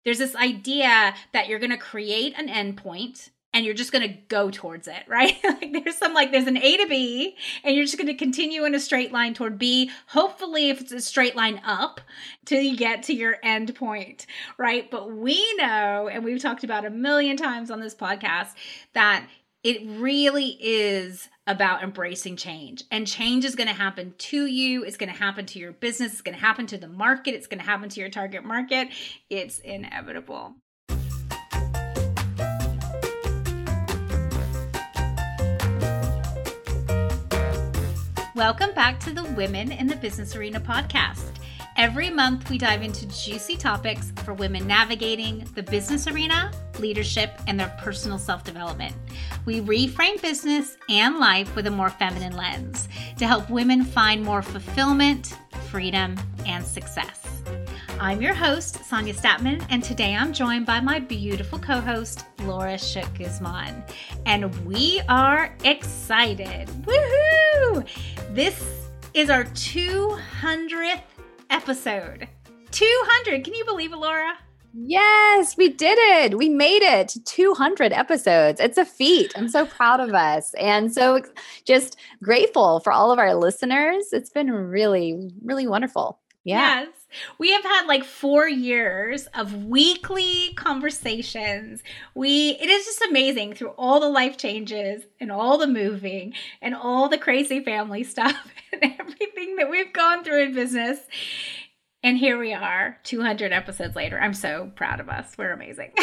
There's this idea that you're going to create an endpoint and you're just going to go towards it, right? There's an A to B and you're just going to continue in a straight line toward B. Hopefully, if it's a straight line up till you get to your end point, right? But we know, and we've talked about a million times on this podcast, that it really is about embracing change. And change is going to happen to you. It's going to happen to your business. It's going to happen to the market. It's going to happen to your target market. It's inevitable. Welcome back to the Women in the Business Arena podcast. Every month, we dive into juicy topics for women navigating the business arena, leadership, and their personal self-development. We reframe business and life with a more feminine lens to help women find more fulfillment, freedom, and success. I'm your host, Sonia Statman, and today I'm joined by my beautiful co-host, Laura Shook-Guzman. And we are excited. Woohoo! This is our 200th episode. 200. Can you believe it, Laura? Yes, we did it. We made it to 200 episodes. It's a feat. I'm so proud of us and so just grateful for all of our listeners. It's been really, really wonderful. Yeah. Yes. We have had like 4 years of weekly conversations. It is just amazing through all the life changes and all the moving and all the crazy family stuff and everything that we've gone through in business. And here we are, 200 episodes later. I'm so proud of us. We're amazing.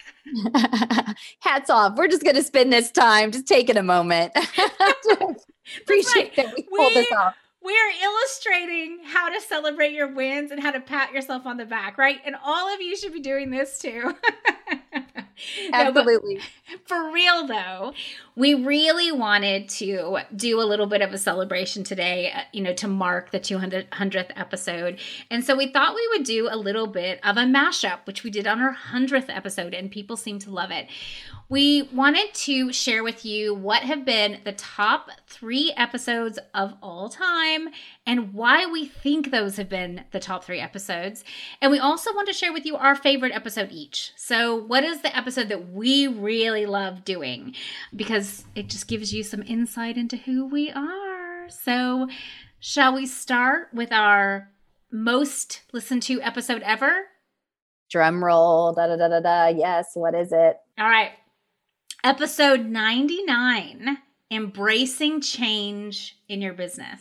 Hats off. We're just going to spend this time just taking a moment. Appreciate that we pulled this off. We are illustrating how to celebrate your wins and how to pat yourself on the back, right? And all of you should be doing this too. Absolutely. No, for real though, we really wanted to do a little bit of a celebration today, to mark the 200th episode. And so we thought we would do a little bit of a mashup, which we did on our 100th episode, and people seem to love it. We wanted to share with you what have been the top 3 episodes of all time and why we think those have been the top 3 episodes. And we also want to share with you our favorite episode each. So what is the episode that we really love doing? Because it just gives you some insight into who we are. So shall we start with our most listened to episode ever? Drum roll, da da da da da. Yes, what is it? All right. Episode 99, Embracing Change in Your Business.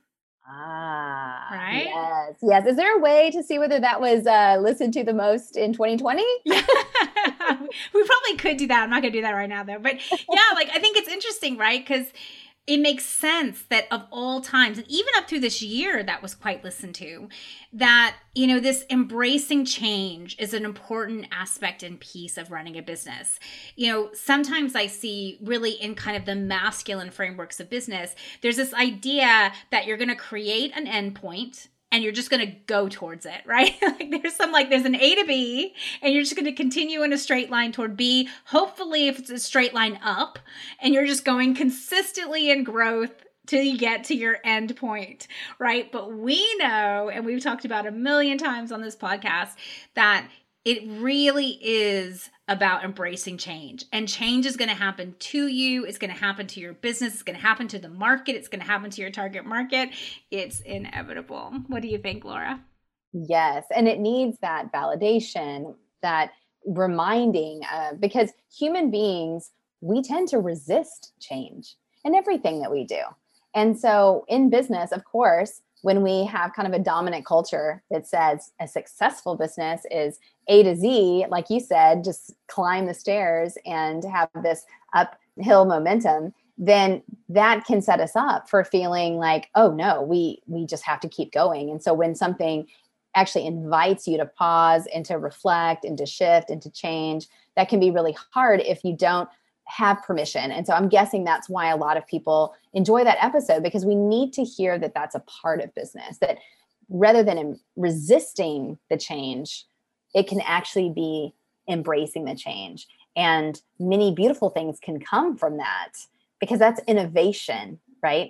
Right? Yes. Yes. Is there a way to see whether that was listened to the most in 2020? Yeah. We probably could do that. I'm not going to do that right now, though. But yeah, I think it's interesting, right? Because it makes sense that of all times, and even up through this year that was quite listened to, that, this embracing change is an important aspect and piece of running a business. Sometimes I see really in kind of the masculine frameworks of business, there's this idea that you're going to create an endpoint and you're just going to go towards it, right? There's an A to B and you're just going to continue in a straight line toward B. Hopefully, if it's a straight line up and you're just going consistently in growth till you get to your end point, right? But we know, and we've talked about a million times on this podcast, that it really is about embracing change. And change is going to happen to you. It's going to happen to your business. It's going to happen to the market. It's going to happen to your target market. It's inevitable. What do you think, Laura? Yes. And it needs that validation, that reminding, because human beings, we tend to resist change in everything that we do. And so in business, of course, when we have kind of a dominant culture that says a successful business is A to Z, like you said, just climb the stairs and have this uphill momentum, then that can set us up for feeling like, oh no, we just have to keep going. And so when something actually invites you to pause and to reflect and to shift and to change, that can be really hard if you don't have permission. And so I'm guessing that's why a lot of people enjoy that episode, because we need to hear that that's a part of business, that rather than resisting the change, it can actually be embracing the change. And many beautiful things can come from that, because that's innovation, right?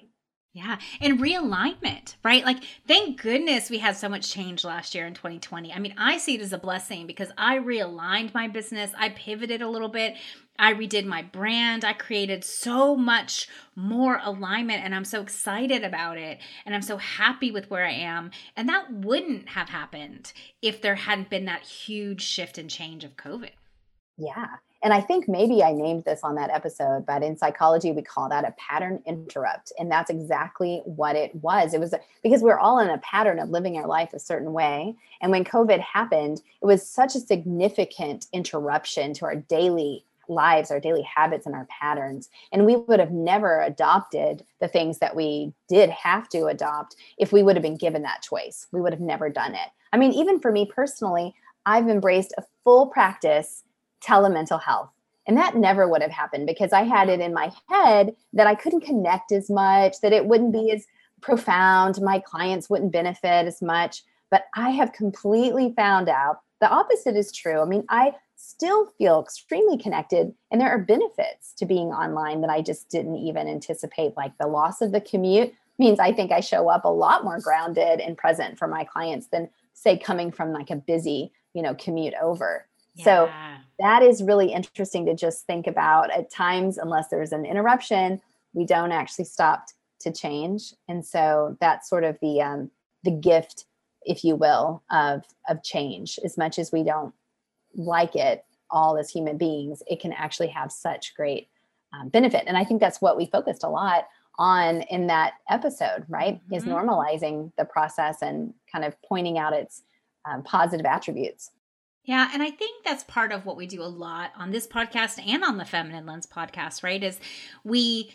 Yeah. And realignment, right? Like, thank goodness we had so much change last year in 2020. I mean, I see it as a blessing because I realigned my business. I pivoted a little bit. I redid my brand. I created so much more alignment, and I'm so excited about it. And I'm so happy with where I am. And that wouldn't have happened if there hadn't been that huge shift and change of COVID. Yeah. And I think maybe I named this on that episode, but in psychology, we call that a pattern interrupt. And that's exactly what it was. It was because we're all in a pattern of living our life a certain way. And when COVID happened, it was such a significant interruption to our daily lives, our daily habits, and our patterns. And we would have never adopted the things that we did have to adopt if we would have been given that choice. We would have never done it. I mean, even for me personally, I've embraced a full practice telemental health. And that never would have happened because I had it in my head that I couldn't connect as much, that it wouldn't be as profound, my clients wouldn't benefit as much. But I have completely found out the opposite is true. I mean, I still feel extremely connected, and there are benefits to being online that I just didn't even anticipate. Like the loss of the commute means I think I show up a lot more grounded and present for my clients than, say, coming from like a busy, commute over. Yeah. So that is really interesting to just think about. At times, unless there's an interruption, we don't actually stop to change. And so that's sort of the gift, if you will, of change. As much as we don't like it all as human beings, it can actually have such great benefit. And I think that's what we focused a lot on in that episode, right? Mm-hmm. Is normalizing the process and kind of pointing out its positive attributes. Yeah. And I think that's part of what we do a lot on this podcast and on the Feminine Lens podcast, right? Is we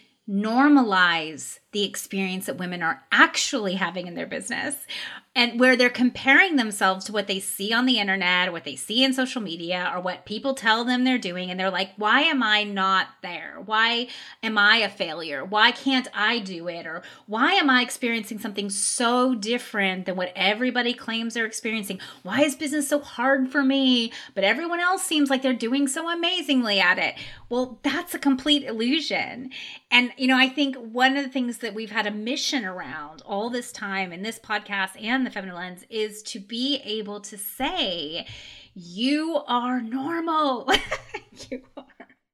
normalize the experience that women are actually having in their business, and where they're comparing themselves to what they see on the internet or what they see in social media or what people tell them they're doing. And they're like, why am I not there? Why am I a failure? Why can't I do it? Or why am I experiencing something so different than what everybody claims they're experiencing? Why is business so hard for me, but everyone else seems like they're doing so amazingly at it? Well, that's a complete illusion. And, I think one of the things that we've had a mission around all this time in this podcast and the Feminine Lens is to be able to say, you are normal. You are.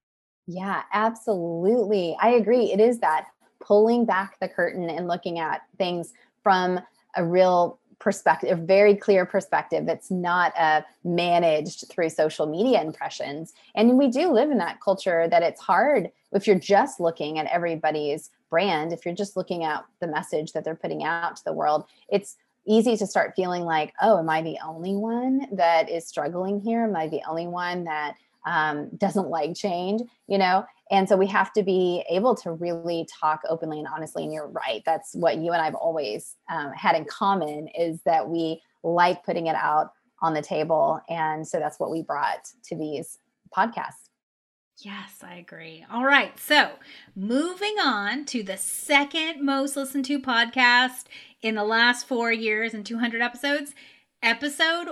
Yeah, absolutely. I agree. It is that pulling back the curtain and looking at things from a real perspective, a very clear perspective that's not managed through social media impressions. And we do live in that culture that it's hard if you're just looking at everybody's brand, if you're just looking at the message that they're putting out to the world, it's easy to start feeling like, oh, am I the only one that is struggling here? Am I the only one that doesn't like change, And so we have to be able to really talk openly and honestly. And you're right. That's what you and I've always had in common, is that we like putting it out on the table. And so that's what we brought to these podcasts. Yes, I agree. All right. So moving on to the second most listened to podcast in the last 4 years and 200 episodes, episode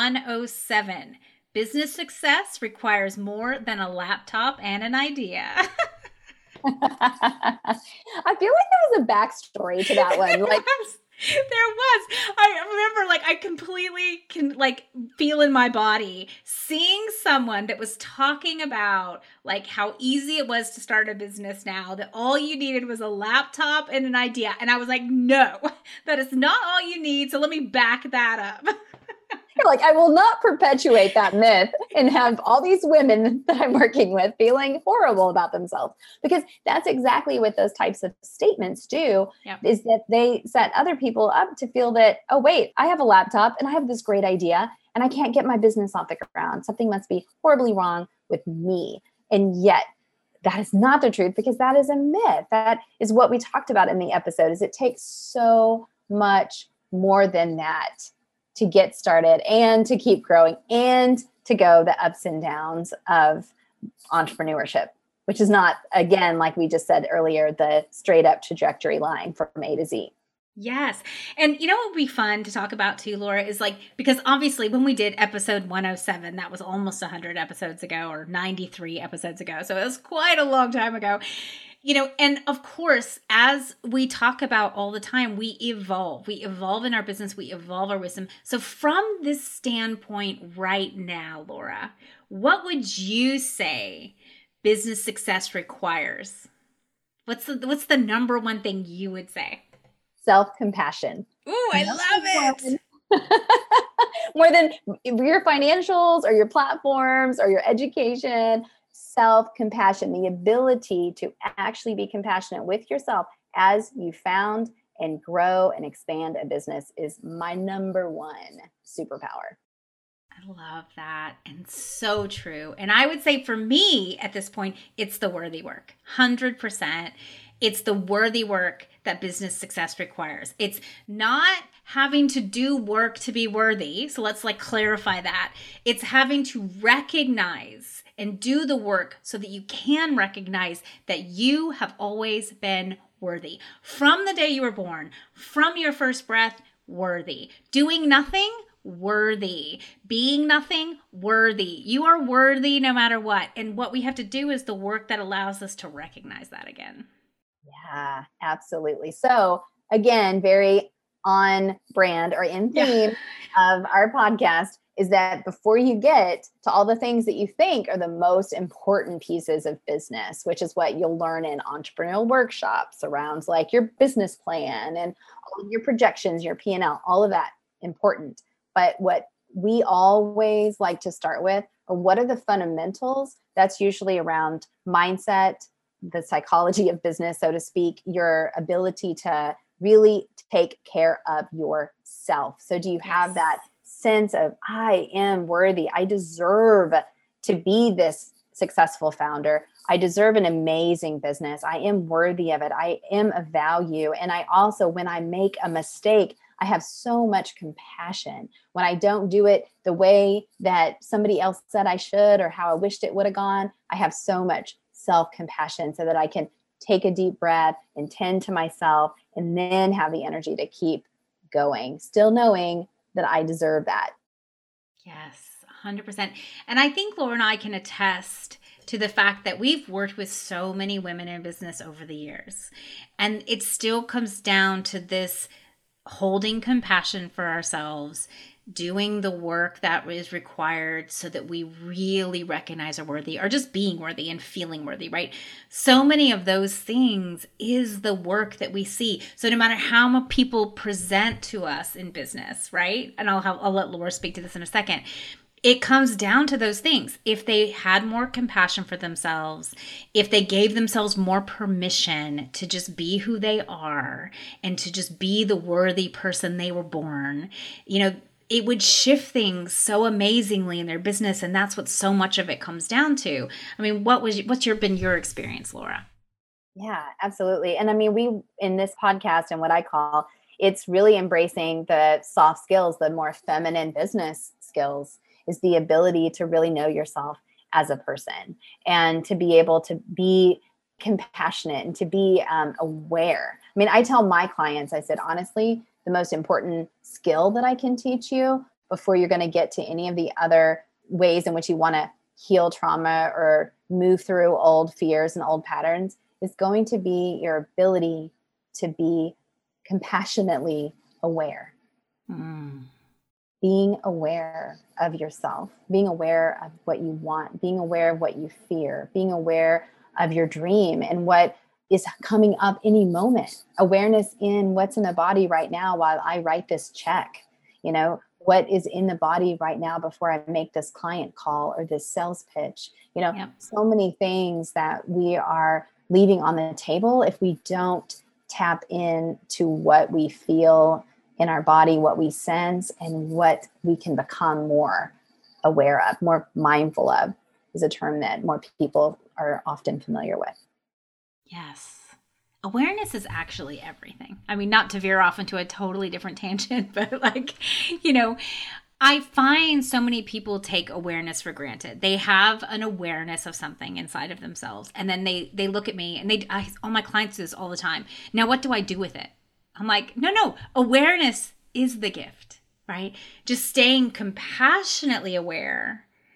107. Business success requires more than a laptop and an idea. I feel like there was a backstory to that one. There was. I remember, I completely can feel in my body seeing someone that was talking about how easy it was to start a business now, that all you needed was a laptop and an idea. And I was like, no, that is not all you need. So let me back that up. You're like, I will not perpetuate that myth and have all these women that I'm working with feeling horrible about themselves, because that's exactly what those types of statements do. Yep. Is that they set other people up to feel that, oh, wait, I have a laptop and I have this great idea and I can't get my business off the ground. Something must be horribly wrong with me. And yet that is not the truth, because that is a myth. That is what we talked about in the episode, is it takes so much more than that to get started and to keep growing and to go the ups and downs of entrepreneurship, which is not, again, like we just said earlier, the straight up trajectory line from A to Z. Yes. And what would be fun to talk about too, Laura, is because obviously when we did episode 107, that was almost 100 episodes ago, or 93 episodes ago. So it was quite a long time ago. And of course, as we talk about all the time, we evolve. We evolve in our business. We evolve our wisdom. So from this standpoint right now, Laura, what would you say business success requires? What's the number one thing you would say? Self-compassion. Ooh, I love it. More than your financials or your platforms or your education, self-compassion, the ability to actually be compassionate with yourself as you found and grow and expand a business is my number one superpower. I love that. And so true. And I would say for me at this point, it's the worthy work. 100%. It's the worthy work that business success requires. It's not having to do work to be worthy. So let's clarify that. It's having to recognize and do the work so that you can recognize that you have always been worthy. From the day you were born, from your first breath, worthy. Doing nothing, worthy. Being nothing, worthy. You are worthy no matter what. And what we have to do is the work that allows us to recognize that again. Yeah, absolutely. So again, very on brand or in theme of our podcast is that before you get to all the things that you think are the most important pieces of business, which is what you'll learn in entrepreneurial workshops around your business plan and all of your projections, your P&L, all of that important. But what we always like to start with are what are the fundamentals? That's usually around mindset, the psychology of business, so to speak, your ability to really take care of yourself. So do you have that sense of, I am worthy. I deserve to be this successful founder. I deserve an amazing business. I am worthy of it. I am of value. And I also, when I make a mistake, I have so much compassion. When I don't do it the way that somebody else said I should or how I wished it would have gone, I have so much self-compassion so that I can take a deep breath and tend to myself and then have the energy to keep going, still knowing that I deserve that. Yes, 100%. And I think Laura and I can attest to the fact that we've worked with so many women in business over the years. And it still comes down to this holding compassion for ourselves, doing the work that is required so that we really recognize our worthy, or just being worthy and feeling worthy, right? So many of those things is the work that we see. So no matter how much people present to us in business, right? And I'll let Laura speak to this in a second. It comes down to those things. If they had more compassion for themselves, if they gave themselves more permission to just be who they are and to just be the worthy person they were born, it would shift things so amazingly in their business. And that's what so much of it comes down to. I mean, what's been your experience, Laura? Yeah, absolutely. And I mean, we, in this podcast and what I call, it's really embracing the soft skills, the more feminine business skills, is the ability to really know yourself as a person and to be able to be compassionate and to be aware. I mean, I tell my clients, I said, honestly, the most important skill that I can teach you before you're going to get to any of the other ways in which you want to heal trauma or move through old fears and old patterns is going to be your ability to be compassionately aware. Being aware of yourself, being aware of what you want, being aware of what you fear, being aware of your dream and what is coming up any moment. Awareness in what's in the body right now while I write this check. What is in the body right now before I make this client call or this sales pitch. So many things that we are leaving on the table if we don't tap into what we feel in our body, what we sense, and what we can become more aware of, more mindful of, is a term that more people are often familiar with. Yes. Awareness is actually everything. I mean, not to veer off into a totally different tangent, but I find so many people take awareness for granted. They have an awareness of something inside of themselves. And then they look at me and all my clients do this all the time. Now, what do I do with it? I'm like, no, awareness is the gift, right? Just staying compassionately aware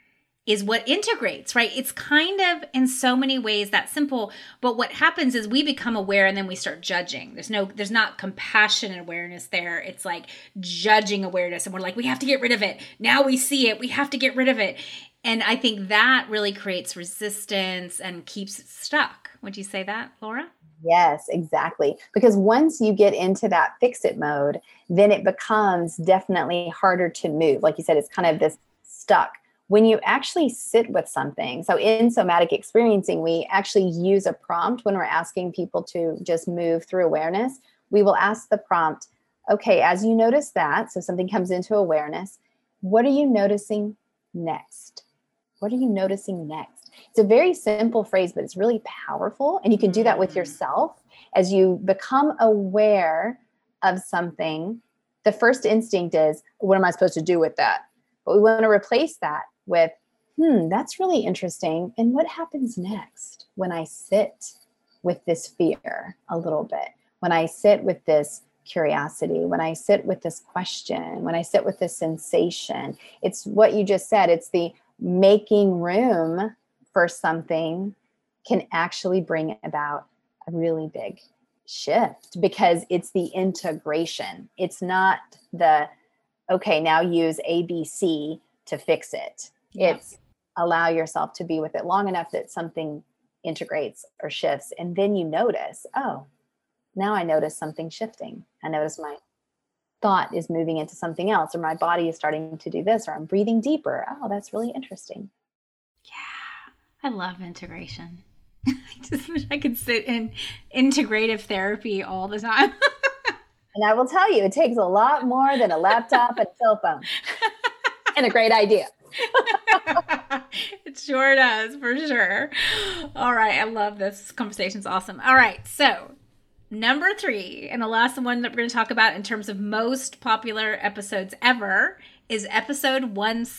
is what integrates, right? It's kind of in so many ways that simple, but what happens is we become aware and then we start judging. There's not compassion and awareness there. It's like judging awareness, and we're like, we have to get rid of it. Now we see it, we have to get rid of it. And I think that really creates resistance and keeps it stuck. Would you say that, Laura? Yes, exactly. Because once you get into that fix it mode, then it becomes definitely harder to move. Like you said, it's kind of this stuck. When you actually sit with something, so in somatic experiencing, we actually use a prompt when we're asking people to just move through awareness. We will ask the prompt, okay, as you notice that, so something comes into awareness, what are you noticing next? What are you noticing next? It's a very simple phrase, but it's really powerful. And you can do that with yourself as you become aware of something. The first instinct is, what am I supposed to do with that? But we want to replace that with, that's really interesting. And what happens next when I sit with this fear a little bit? When I sit with this curiosity, when I sit with this question, when I sit with this sensation, it's what you just said. It's the making room for something can actually bring about a really big shift, because it's the integration. It's not the, okay, now use ABC to fix it. Yep. It's allow yourself to be with it long enough that something integrates or shifts. And then you notice, oh, now I notice something shifting. I notice my thought is moving into something else, or my body is starting to do this, or I'm breathing deeper. Oh, that's really interesting. Yeah, I love integration. I just wish I could sit in integrative therapy all the time. And I will tell you, it takes a lot more than a laptop and cell phone. And a great idea. It sure does, for sure. All right, I love this. Conversation's awesome. All right, so number 3, and the last one that we're going to talk about in terms of most popular episodes ever, is episode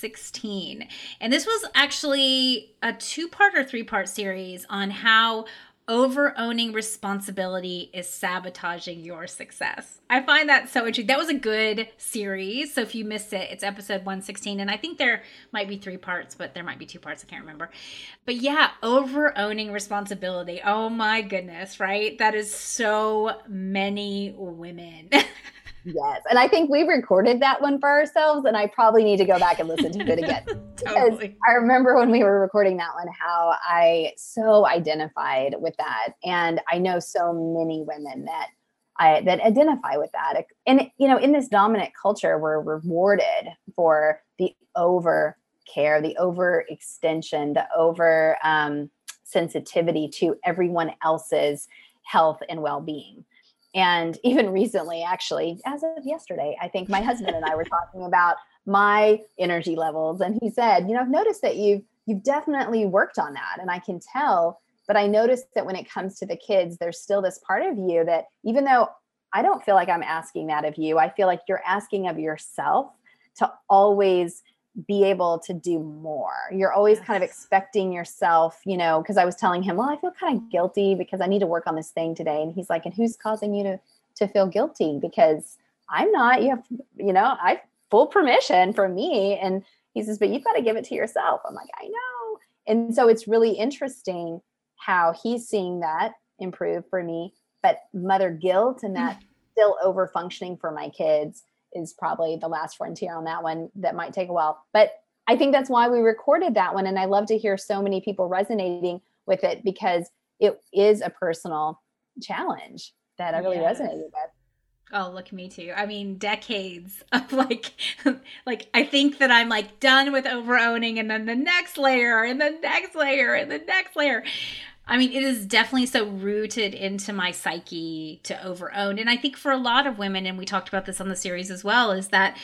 116. And this was actually a 2-part or 3-part series on how over-owning responsibility is sabotaging your success. I find that so interesting. That was a good series. So if you missed it, it's episode 116. And I think there might be 3 parts, but there might be 2 parts. I can't remember. But yeah, over-owning responsibility. Oh my goodness, right? That is so many women. Yes. And I think we recorded that one for ourselves, and I probably need to go back and listen to it again. Totally. I remember when we were recording that one, how I so identified with that. And I know so many women that identify with that. And, in this dominant culture, we're rewarded for the over care, the overextension, the over sensitivity to everyone else's health and well-being. And even recently, actually, as of yesterday, I think my husband and I were talking about my energy levels. And he said, I've noticed that you've definitely worked on that. And I can tell, but I noticed that when it comes to the kids, there's still this part of you that, even though I don't feel like I'm asking that of you, I feel like you're asking of yourself to always be able to do more. You're always kind of expecting yourself, because I was telling him, well, I feel kind of guilty because I need to work on this thing today. And he's like, and who's causing you to feel guilty? Because I'm not, you have, I full permission from me. And he says, but you've got to give it to yourself. I'm like, I know. And so it's really interesting how he's seeing that improve for me, but mother guilt and that still over functioning for my kids is probably the last frontier on that one. That might take a while, but I think that's why we recorded that one. And I love to hear so many people resonating with it, because it is a personal challenge that I really resonated with. Oh, look, me too. I mean, decades of like I think that I'm like done with over owning, and then the next layer and the next layer and the next layer. I mean, it is definitely so rooted into my psyche to over own. And I think for a lot of women, and we talked about this on the series as well, is that,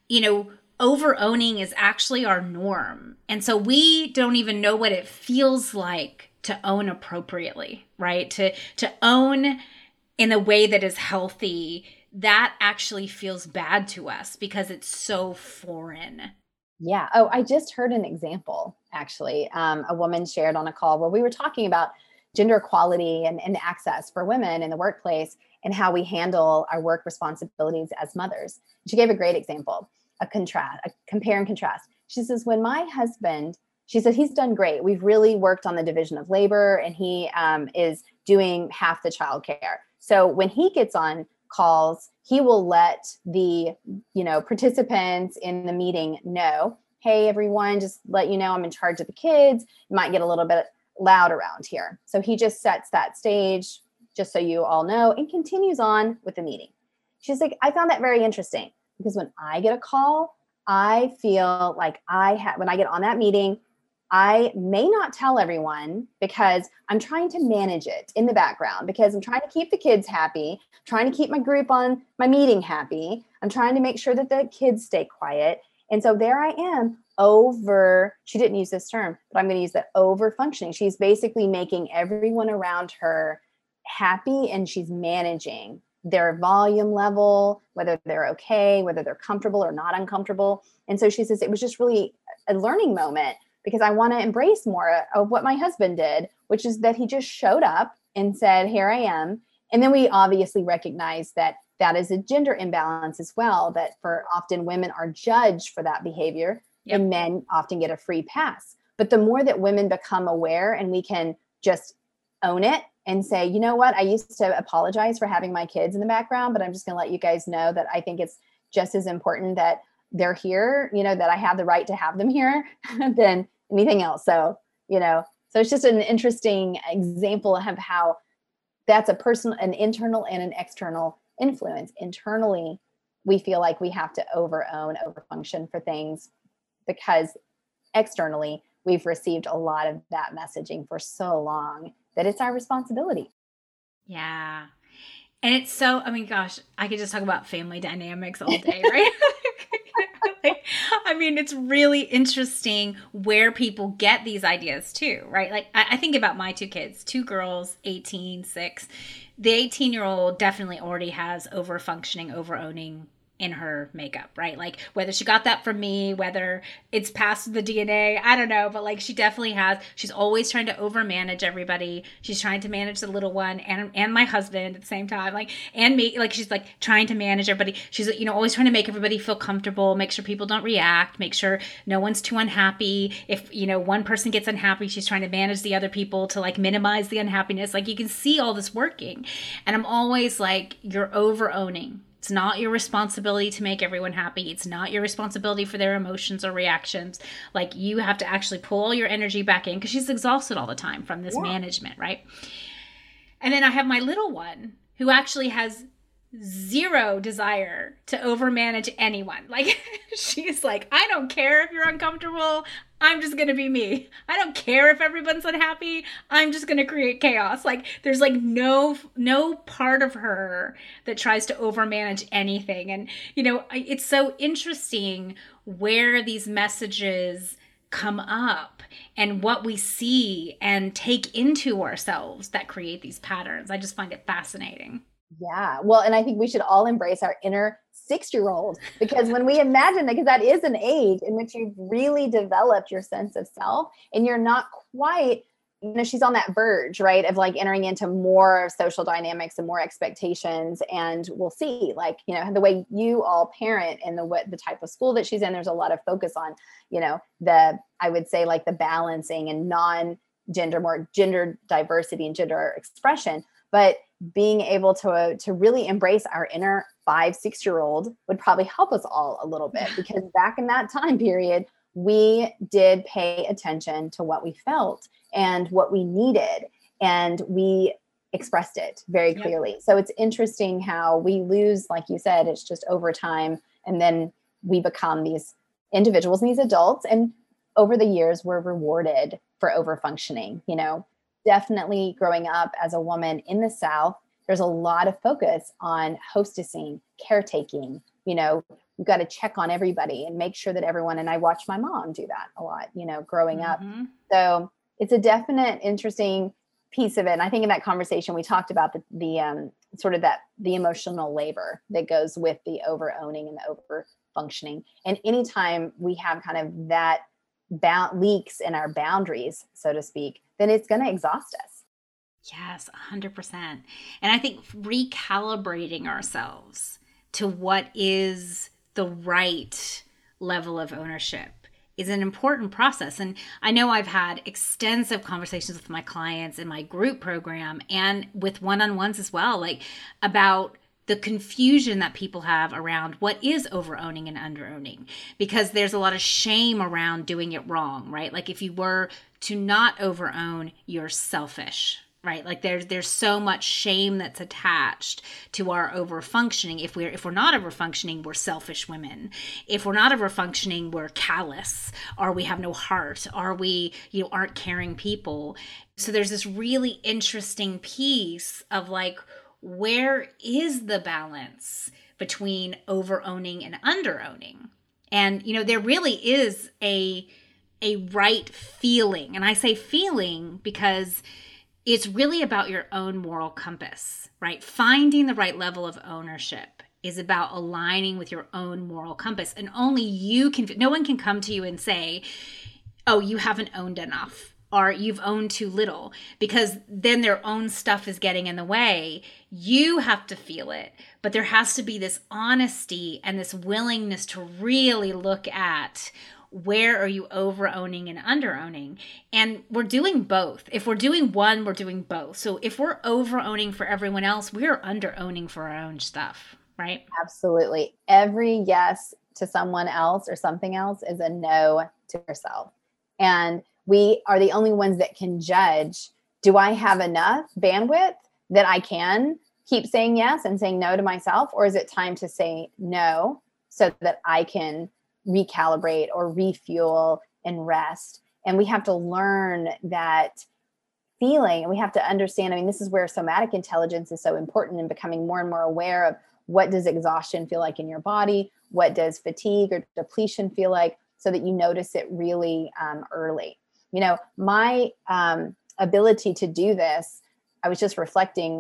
over owning is actually our norm. And so we don't even know what it feels like to own appropriately, right? To own in a way that is healthy, that actually feels bad to us because it's so foreign. Yeah. Oh, I just heard an example, actually. A woman shared on a call where we were talking about gender equality and access for women in the workplace and how we handle our work responsibilities as mothers. She gave a great example, a compare and contrast. She says, when my husband She said, he's done great. We've really worked on the division of labor, and he is doing half the childcare. So when he gets on calls, he will let the, participants in the meeting know, hey, everyone, just let you know I'm in charge of the kids. It might get a little bit loud around here. So he just sets that stage, just so you all know, and continues on with the meeting. She's like, I found that very interesting because when I get a call, I feel like when I get on that meeting, I may not tell everyone because I'm trying to manage it in the background, because I'm trying to keep the kids happy, trying to keep my group on my meeting happy. I'm trying to make sure that the kids stay quiet. And so there I am she didn't use this term, but I'm going to use the over functioning. She's basically making everyone around her happy, and she's managing their volume level, whether they're okay, whether they're comfortable or not uncomfortable. And so she says, it was just really a learning moment, because I want to embrace more of what my husband did, which is that he just showed up and said, here I am. And then we obviously recognize that that is a gender imbalance as well, that for often women are judged for that behavior. Yep. And men often get a free pass. But the more that women become aware, and we can just own it and say, you know what, I used to apologize for having my kids in the background, but I'm just going to let you guys know that I think it's just as important that they're here, that I have the right to have them here than anything else. So, so it's just an interesting example of how that's an internal and an external influence. Internally, we feel like we have to overfunction for things, because externally, we've received a lot of that messaging for so long that it's our responsibility. Yeah. And it's so, gosh, I could just talk about family dynamics all day, right? It's really interesting where people get these ideas too, right? Like I think about my two kids, 2 girls, 18, 6. The 18-year-old definitely already has over-functioning, over-owning in her makeup, right? Like whether she got that from me, whether it's passed the DNA, I don't know, but like she definitely has. She's always trying to overmanage everybody. She's trying to manage the little one and my husband at the same time, like, and me. Like she's like trying to manage everybody. She's always trying to make everybody feel comfortable, make sure people don't react, make sure no one's too unhappy. If one person gets unhappy, she's trying to manage the other people to like minimize the unhappiness. Like you can see all this working, and I'm always like, you're over owning. It's not your responsibility to make everyone happy. It's not your responsibility for their emotions or reactions. Like you have to actually pull all your energy back in, because she's exhausted all the time from this management, right? And then I have my little one who actually has zero desire to overmanage anyone. Like she's like, I don't care if you're uncomfortable. I'm just going to be me. I don't care if everyone's unhappy. I'm just going to create chaos. Like there's like no part of her that tries to overmanage anything. And, it's so interesting where these messages come up and what we see and take into ourselves that create these patterns. I just find it fascinating. Yeah. Well, and I think we should all embrace our inner 6-year-old, because when we imagine that, because that is an age in which you've really developed your sense of self, and you're not quite, she's on that verge, right, of like entering into more social dynamics and more expectations. And we'll see, like, the way you all parent and the type of school that she's in, there's a lot of focus on, I would say like the balancing and non-gender, more gender diversity and gender expression. But being able to really embrace our inner 5-6-year-old would probably help us all a little bit, because back in that time period, we did pay attention to what we felt and what we needed, and we expressed it very clearly. Yep. So it's interesting how we lose, like you said, it's just over time, and then we become these individuals and these adults, and over the years we're rewarded for over functioning. Definitely growing up as a woman in the South, there's a lot of focus on hostessing, caretaking. You've got to check on everybody and make sure that everyone, and I watched my mom do that a lot, growing up. So it's a definite interesting piece of it. And I think in that conversation, we talked about the sort of the emotional labor that goes with the over owning and the over functioning. And anytime we have kind of that leaks in our boundaries, so to speak, then it's going to exhaust us. Yes, 100%. And I think recalibrating ourselves to what is the right level of ownership is an important process. And I know I've had extensive conversations with my clients in my group program and with one-on-ones as well, like about the confusion that people have around what is over owning and under owning, because there's a lot of shame around doing it wrong, right? Like if you were to not over own, you're selfish, right? Like there's so much shame that's attached to our over functioning. If we're not over functioning, we're selfish women. If we're not over functioning, we're callous, or we have no heart, or we aren't caring people. So there's this really interesting piece of like, where is the balance between over owning and under owning? And there really is a right feeling, and I say feeling because it's really about your own moral compass, right? Finding the right level of ownership is about aligning with your own moral compass, and only you can. No one can come to you and say, "Oh, you haven't owned enough," or "You've owned too little," because then their own stuff is getting in the way. You have to feel it, but there has to be this honesty and this willingness to really look at, where are you over owning and under owning? And we're doing both. If we're doing one, we're doing both. So if we're over owning for everyone else, we're under owning for our own stuff, right? Absolutely. Every yes to someone else or something else is a no to yourself. And we are the only ones that can judge, do I have enough bandwidth that I can keep saying yes and saying no to myself? Or is it time to say no so that I can recalibrate or refuel and rest? And we have to learn that feeling, and we have to understand, I mean, this is where somatic intelligence is so important, and becoming more and more aware of what does exhaustion feel like in your body? What does fatigue or depletion feel like, so that you notice it really early. My ability to do this, I was just reflecting,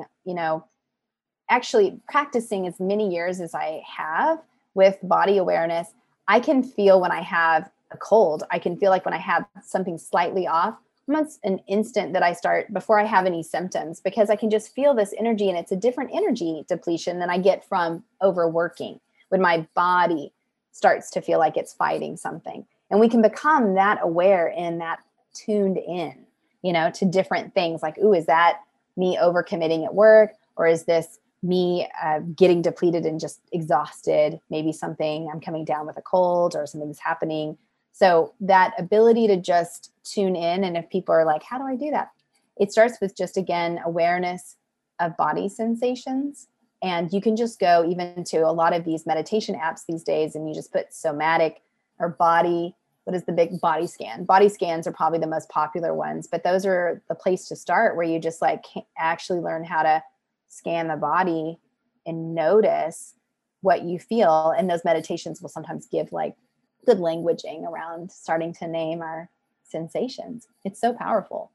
actually practicing as many years as I have with body awareness, I can feel when I have a cold. I can feel like when I have something slightly off, almost an instant that I start before I have any symptoms, because I can just feel this energy, and it's a different energy depletion than I get from overworking, when my body starts to feel like it's fighting something. And we can become that aware and that tuned in, to different things like, ooh, is that me overcommitting at work? Or is this me getting depleted and just exhausted? Maybe I'm coming down with a cold or something's happening. So that ability to just tune in. And if people are like, how do I do that? It starts with just, again, awareness of body sensations. And you can just go even to a lot of these meditation apps these days, and you just put somatic or body. What is the big body scan? Body scans are probably the most popular ones, but those are the place to start, where you just actually learn how to scan the body and notice what you feel. And those meditations will sometimes give good languaging around starting to name our sensations. It's so powerful.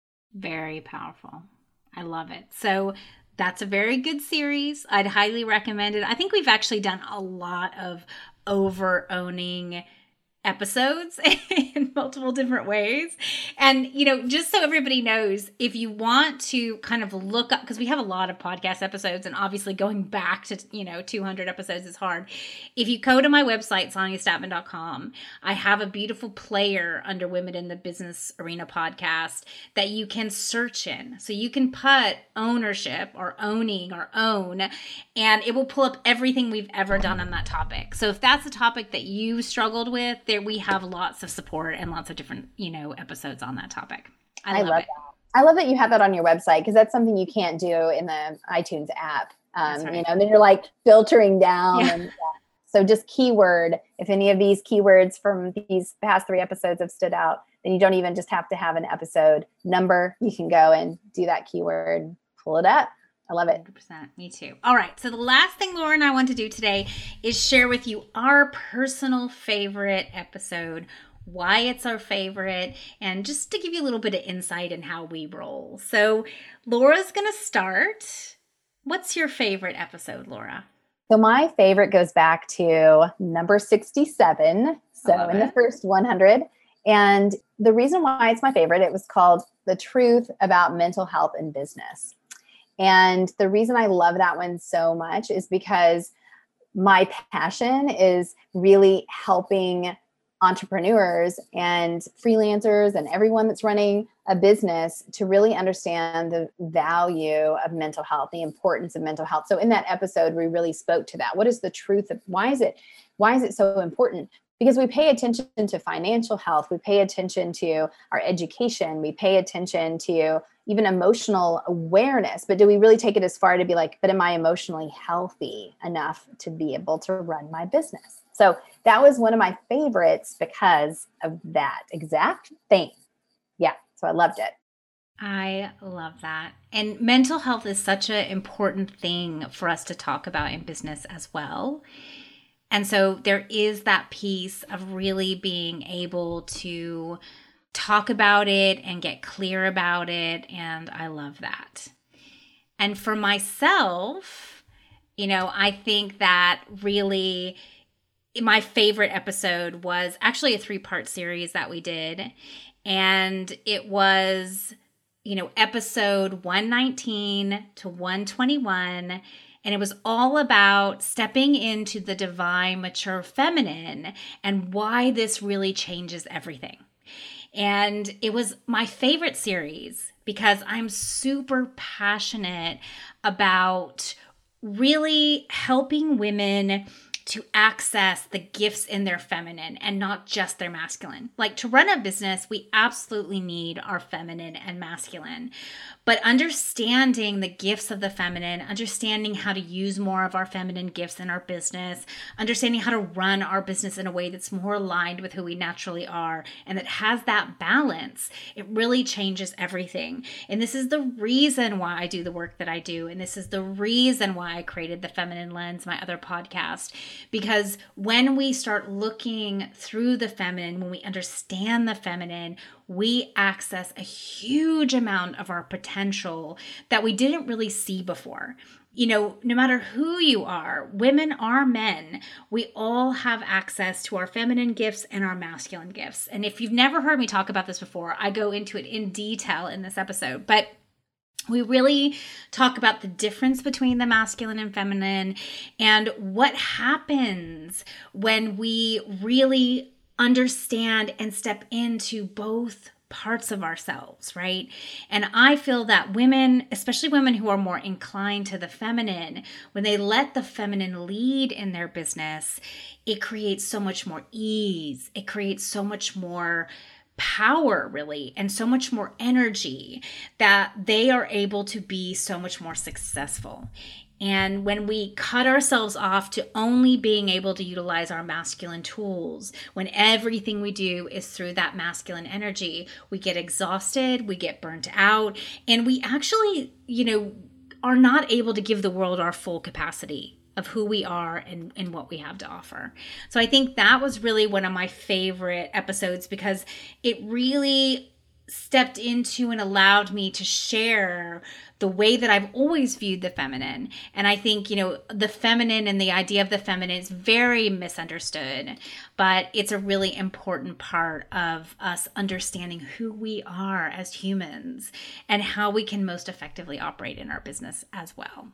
Very powerful. I love it. So that's a very good series. I'd highly recommend it. I think we've actually done a lot of over owning episodes in multiple different ways. And, just so everybody knows, if you want to kind of look up, because we have a lot of podcast episodes, and obviously going back to, 200 episodes is hard. If you go to my website, SoniaStatman.com, I have a beautiful player under Women in the Business Arena podcast that you can search in. So you can put ownership or owning or own, and it will pull up everything we've ever done on that topic. So if that's a topic that you struggled with, we have lots of support and lots of different, episodes on that topic. I love it. I love that you have that on your website, because that's something you can't do in the iTunes app. Right. And then you're filtering down. Yeah. And so just keyword, if any of these keywords from these past 3 episodes have stood out, then you don't even just have to have an episode number. You can go and do that keyword, pull it up. I love it. 100%. Me too. All right. So the last thing Laura and I want to do today is share with you our personal favorite episode, why it's our favorite, and just to give you a little bit of insight in how we roll. So Laura's going to start. What's your favorite episode, Laura? So my favorite goes back to number 67. So in the first 100. And the reason why it's my favorite, it was called The Truth About Mental Health in Business. And the reason I love that one so much is because my passion is really helping entrepreneurs and freelancers and everyone that's running a business to really understand the value of mental health, the importance of mental health. So in that episode, we really spoke to that. What is the truth of why is it so important? Because we pay attention to financial health, we pay attention to our education, we pay attention to even emotional awareness, but do we really take it as far to be like, but am I emotionally healthy enough to be able to run my business? So that was one of my favorites because of that exact thing. Yeah. So I loved it. I love that. And mental health is such an important thing for us to talk about in business as well. And so there is that piece of really being able to talk about it and get clear about it. And I love that. And for myself, I think that really my favorite episode was actually a 3-part series that we did. And it was, episode 119 to 121. And it was all about stepping into the divine, mature feminine and why this really changes everything. And it was my favorite series because I'm super passionate about really helping women to access the gifts in their feminine and not just their masculine. Like, to run a business, we absolutely need our feminine and masculine. But understanding the gifts of the feminine, understanding how to use more of our feminine gifts in our business, understanding how to run our business in a way that's more aligned with who we naturally are and that has that balance, it really changes everything. And this is the reason why I do the work that I do. And this is the reason why I created The Feminine Lens, my other podcast. Because when we start looking through the feminine, when we understand the feminine, we access a huge amount of our potential that we didn't really see before. No matter who you are, women or men, we all have access to our feminine gifts and our masculine gifts. And if you've never heard me talk about this before, I go into it in detail in this episode. But we really talk about the difference between the masculine and feminine and what happens when we really understand and step into both parts of ourselves, right? And I feel that women, especially women who are more inclined to the feminine, when they let the feminine lead in their business, it creates so much more ease. It creates so much more power, really, and so much more energy that they are able to be so much more successful. And when we cut ourselves off to only being able to utilize our masculine tools, when everything we do is through that masculine energy, we get exhausted, we get burnt out, and we actually, are not able to give the world our full capacity of who we are and what we have to offer. So I think that was really one of my favorite episodes because it really stepped into and allowed me to share the way that I've always viewed the feminine. And I think, the feminine and the idea of the feminine is very misunderstood, but it's a really important part of us understanding who we are as humans and how we can most effectively operate in our business as well.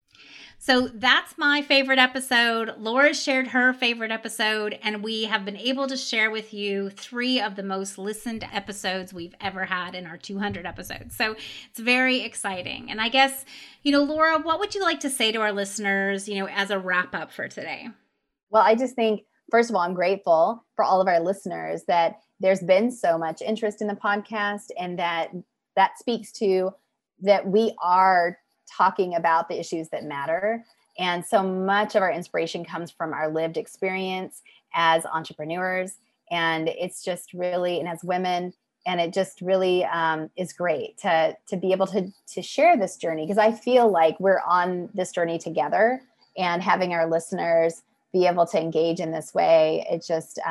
So that's my favorite episode. Laura shared her favorite episode, and we have been able to share with you 3 of the most listened episodes we've ever had in our 200 episodes. So it's very exciting. And I guess, Laura, what would you like to say to our listeners, as a wrap up for today? Well, I just think, first of all, I'm grateful for all of our listeners that there's been so much interest in the podcast, and that speaks to that we are talking about the issues that matter. And so much of our inspiration comes from our lived experience as entrepreneurs. And it's just really, and as women, and it just really is great to be able to share this journey, because I feel like we're on this journey together, and having our listeners be able to engage in this way, it just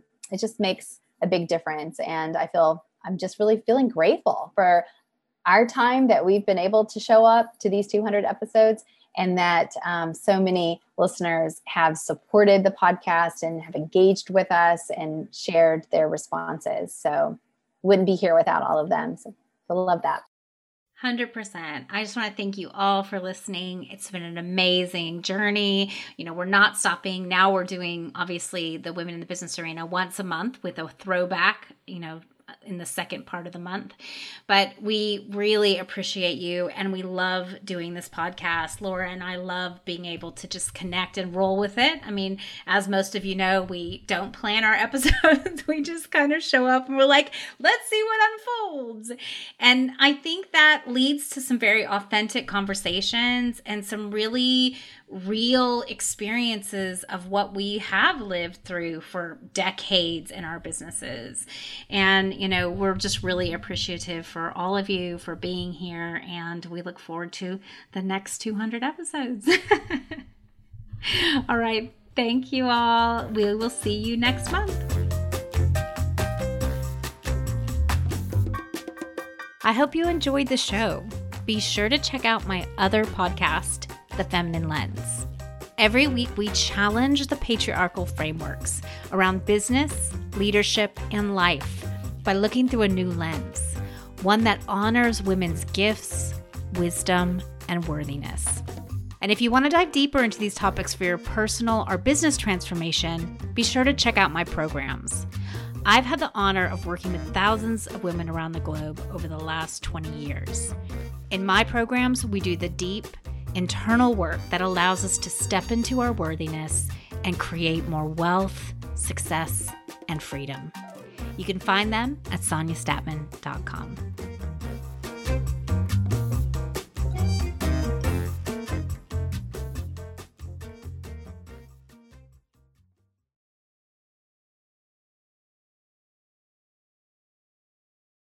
makes a big difference. And I'm just really feeling grateful for our time that we've been able to show up to these 200 episodes, and that so many listeners have supported the podcast and have engaged with us and shared their responses. So wouldn't be here without all of them. So I love that. 100%. I just want to thank you all for listening. It's been an amazing journey. We're not stopping. Now we're doing, obviously, the Women in the Business Arena once a month with a throwback, in the second part of the month. But we really appreciate you, and we love doing this podcast. Laura and I love being able to just connect and roll with it. I mean, as most of you know, we don't plan our episodes. We just kind of show up and we're like, let's see what unfolds. And I think that leads to some very authentic conversations and some really real experiences of what we have lived through for decades in our businesses. And, we're just really appreciative for all of you for being here. And we look forward to the next 200 episodes. All right. Thank you all. We will see you next month. I hope you enjoyed the show. Be sure to check out my other podcast, The Feminine Lens. Every week, we challenge the patriarchal frameworks around business, leadership, and life by looking through a new lens, one that honors women's gifts, wisdom, and worthiness. And if you want to dive deeper into these topics for your personal or business transformation, be sure to check out my programs. I've had the honor of working with thousands of women around the globe over the last 20 years. In my programs, we do the deep, internal work that allows us to step into our worthiness and create more wealth, success, and freedom. You can find them at SoniaStatman.com.